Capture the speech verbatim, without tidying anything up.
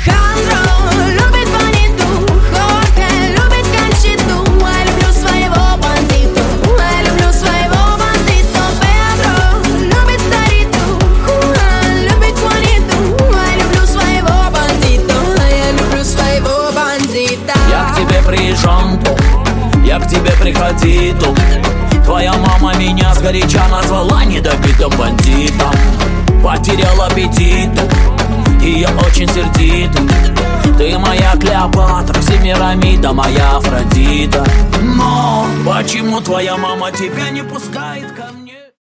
Алехандро любит Ваниту, Хорхе любит Кончиту. А я люблю своего бандиту, а я люблю своего бандиту. Педро любит Сариту, Хуан любит Ваниту. А я люблю своего бандиту, а я люблю своего бандита. Я к тебе приезжал, я к тебе приходил. Твоя мама меня сгоряча назвала недобитым бандитом. Потерял аппетит, и я очень сердит. Ты моя Клеопатра, Семирамида, моя Афродита. Но почему твоя мама тебя не пускает?